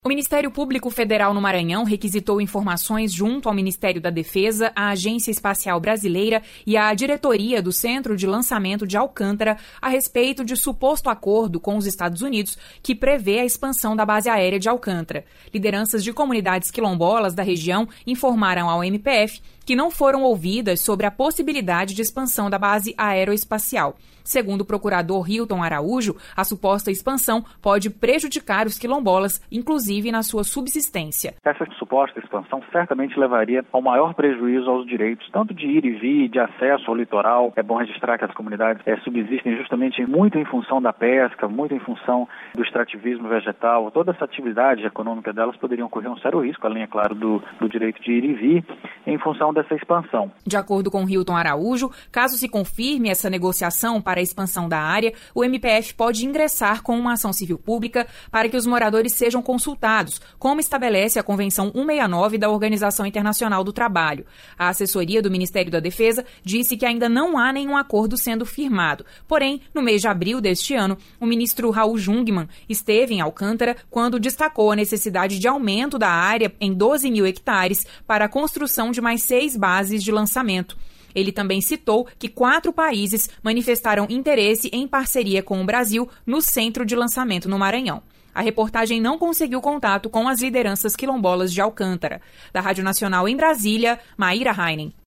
O Ministério Público Federal no Maranhão requisitou informações junto ao Ministério da Defesa, à Agência Espacial Brasileira e à diretoria do Centro de Lançamento de Alcântara a respeito de suposto acordo com os Estados Unidos que prevê a expansão da base aérea de Alcântara. Lideranças de comunidades quilombolas da região informaram ao MPF que não foram ouvidas sobre a possibilidade de expansão da base aeroespacial. Segundo o procurador Hilton Araújo, a suposta expansão pode prejudicar os quilombolas, inclusive na sua subsistência. Essa suposta expansão certamente levaria ao maior prejuízo aos direitos, tanto de ir e vir, de acesso ao litoral. É bom registrar que as comunidades subsistem justamente muito em função da pesca, muito em função do extrativismo vegetal. Toda essa atividade econômica delas poderia correr um sério risco, além, é claro, do direito de ir e vir, em função dessa expansão. De acordo com Hilton Araújo, caso se confirme essa negociação para a expansão da área, o MPF pode ingressar com uma ação civil pública para que os moradores sejam consultados, como estabelece a Convenção 169 da Organização Internacional do Trabalho. A assessoria do Ministério da Defesa disse que ainda não há nenhum acordo sendo firmado. Porém, no mês de abril deste ano, o ministro Raul Jungmann esteve em Alcântara quando destacou a necessidade de aumento da área em 12 mil hectares para a construção de mais 6 bases de lançamento. Ele também citou que 4 países manifestaram interesse em parceria com o Brasil no centro de lançamento no Maranhão. A reportagem não conseguiu contato com as lideranças quilombolas de Alcântara. Da Rádio Nacional em Brasília, Maíra Heinen.